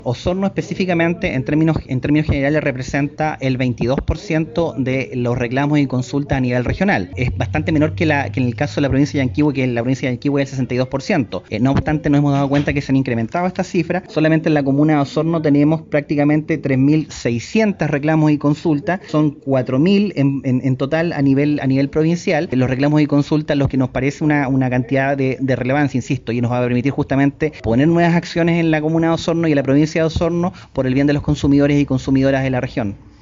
Osorno específicamente, en términos generales, representa el 22% de los reclamos y consultas a nivel regional. Es bastante menor que en el caso de la provincia de Yanquihue, que en la provincia de Yanquihue es el 62%. No obstante, nos hemos dado cuenta que se han incrementado estas cifras. Solamente en la comuna de Osorno tenemos prácticamente 3.600 reclamos y consultas. Son 4.000 en total a nivel provincial. Los reclamos y consultas, los que nos parece una cantidad de relevancia, insisto, y nos va a permitir justamente poner nuevas acciones en la comuna de Osorno y en la provincia de Osorno por el bien de los consumidores y consumidoras de la región.